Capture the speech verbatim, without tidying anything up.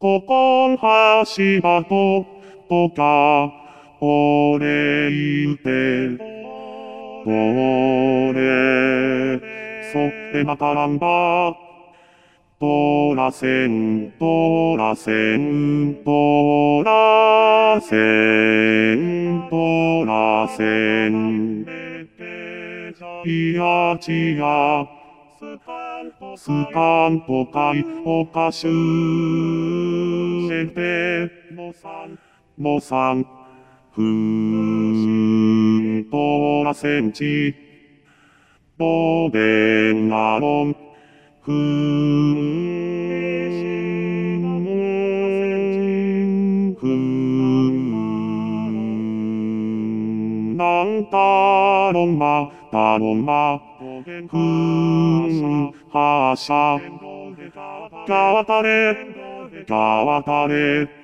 ここんはしばと、とか、おれいて、どれ、そってまたらんば、とらせん、とらせん、とらせん、とらせん。いやちや、スカンとかいおかしゅえて、もさん、ふんとらせんち、ぼでんがろん、ふん、ふん、なんたろんま、たろんま、ふん、はしゃ、がわたれ、がわたれ、